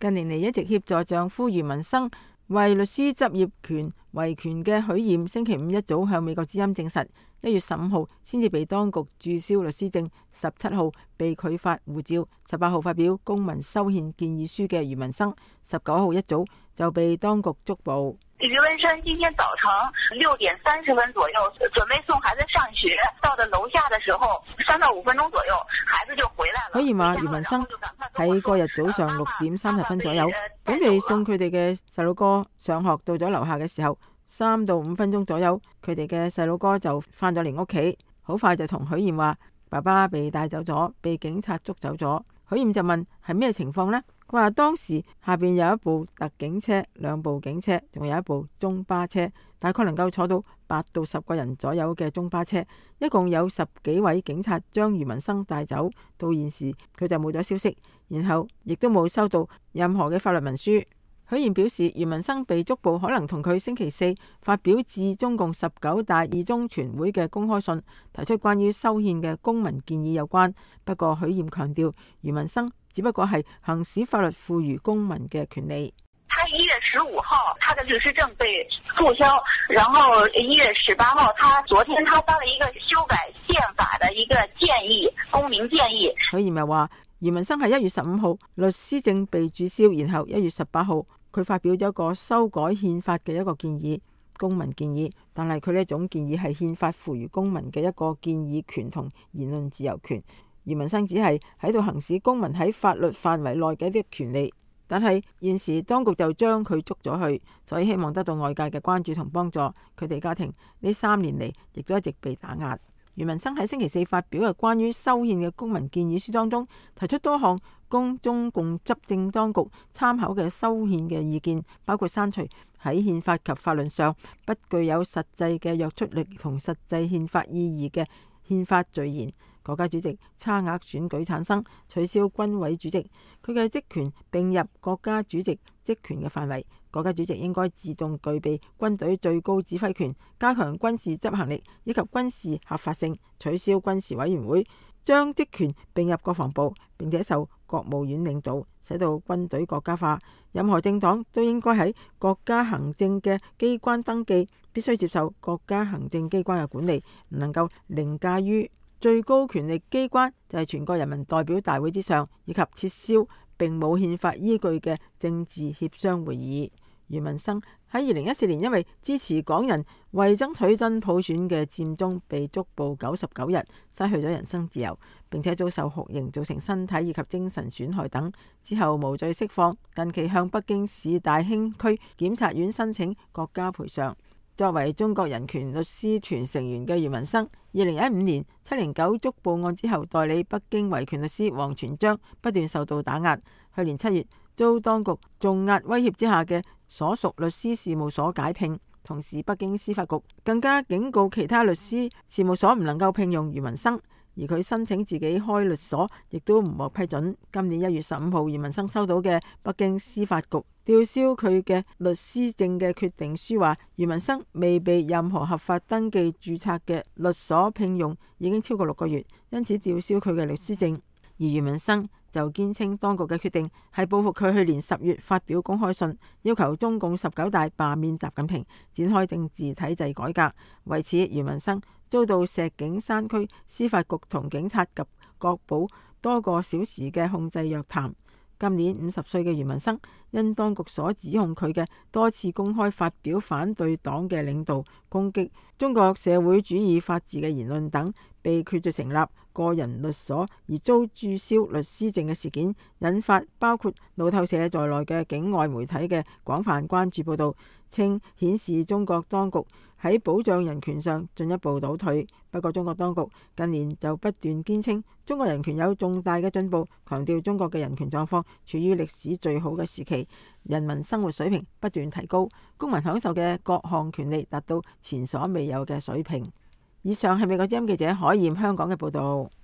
近年嚟一直協助丈夫余文生為律師執業權維權嘅許艷，星期五一早向美國之音證實，1月15號先至被當局註銷律師證，17號被拒發護照，18號發表公民修憲建議書嘅余文生，19號一早就被當局捉捕。 余文生今天早晨6點30分左右準備送孩子上學，到了樓下的時候3到5分鐘左右，孩子就回來了。 許艷話，余文生喺嗰日早上6點30分左右準備送佢哋嘅細佬哥上學，到咗樓下嘅時候3到5分鐘左右，佢哋嘅細佬哥就翻咗嚟屋企，好快就同許艷話爸爸被帶走咗，被警察捉走咗。許艷就問係咩情況呢？佢話當時下邊有一部特警車、2部警車，仲有一部中巴車，大概能夠坐到8到10個人左右嘅中巴車，一共有10幾位警察將余文生帶走。到現時佢就冇咗消息，然後亦都冇收到任何嘅法律文書。許艷表示，余文生被捉捕可能同佢星期四發表致中共19大二中全會嘅公開信，提出關於修憲嘅公民建議有關。不過許艷強調，余文生只不過係行使法律賦予公民嘅權利。 他1月15號他的律師證被註銷，然後1月18號昨天他發了一個修改憲法的一個建議，公民建議。 許艷又話，余文生係1月15號律師證被註銷，然後1月18號佢發表咗一個修改憲法嘅一個建議，公民建議，但係佢呢種建議係憲法賦予公民嘅一個建議權同言論自由權。余文生只係喺度行使公民喺法律範圍內嘅一啲權利，但係現時當局就將佢捉咗去，所以希望得到外界嘅關注同幫助。佢哋家庭呢3年嚟亦都一直被打壓。余文生喺星期四發表嘅關於修憲嘅公民建議書當中，提出多項供中共執政當局參考嘅修憲嘅意見，包括刪除喺憲法及法律上不具有實際嘅約束力同實際憲法意義嘅憲法序言，國家主席差額選舉產生，取消軍委主席，佢嘅職權並入國家主席職權嘅範圍。國家主席應該自動具備軍隊最高指揮權，加強軍事執行力以及軍事合法性，取消軍事委員會，將職權並入國防部，並且受國務院領導，使到軍隊國家化。任何政黨都應該喺國家行政嘅機關登記，必須接受國家行政機關嘅管理，唔能夠凌駕於最高權力機關，就係全國人民代表大會之上，以及撤銷並冇憲法依據嘅政治協商會議。余文生喺2014年因為支持港人為爭取真普選嘅佔中被捉捕99日，失去咗人身自由，並且遭受酷刑，造成身體以及精神損害等，之後無罪釋放。近期向北京市大興區檢察院申請國家賠償。作為中國人權律師團成員嘅余文生，2015年709捉捕案之後，代理北京維權律師王全璋不斷受到打壓。去年7月遭當局重壓威脅之下嘅所屬律師事務所解聘，同時北京司法局更加警告其他律師事務所唔能夠聘用余文生，而佢申請自己開律所亦都唔獲批准。今年1月15號，余文生收到嘅北京司法局吊銷佢嘅律師證嘅決定書話，余文生未被任何合法登記註冊嘅律所聘用已經超過6個月，因此吊銷佢嘅律師證。而余文生就堅稱當局嘅決定係報復佢去年10月發表公開信，要求中共19大罷免習近平，展開政治體制改革。為此，余文生遭到石景山區司法局同警察及國保多個小時嘅控制約談。今年50歲嘅余文生因當局所指控佢嘅多次公開發表反對黨嘅領導、攻擊中國社會主義法治嘅言論等，被決定成立個人律所而遭註銷律師證嘅事件，引發包括路透社在內嘅境外媒體嘅廣泛關注報道，稱顯示中國當局喺保障人權上進一步倒退。不過中國當局近年就不斷堅稱中國人權有重大嘅進步，強調中國嘅人權狀況處於歷史最好嘅時期，人民生活水平不斷提高，公民享受嘅各項權利達到前所未有嘅水平。以上係美國之音記者海燕香港嘅報道。